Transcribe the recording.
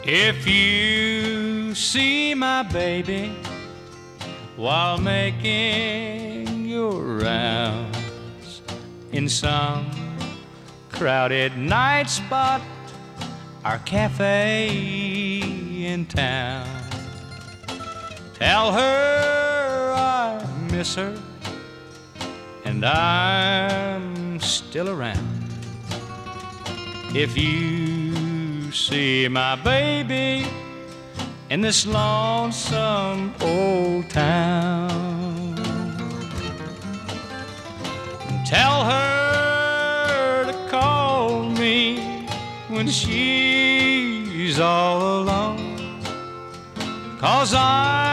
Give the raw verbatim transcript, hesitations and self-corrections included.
If you see my baby while making your rounds in some crowded night spot or cafe in town, tell her I miss her and I'm still around. If you see my baby in this lonesome old town, tell her to call me when she's all alone, 'cause I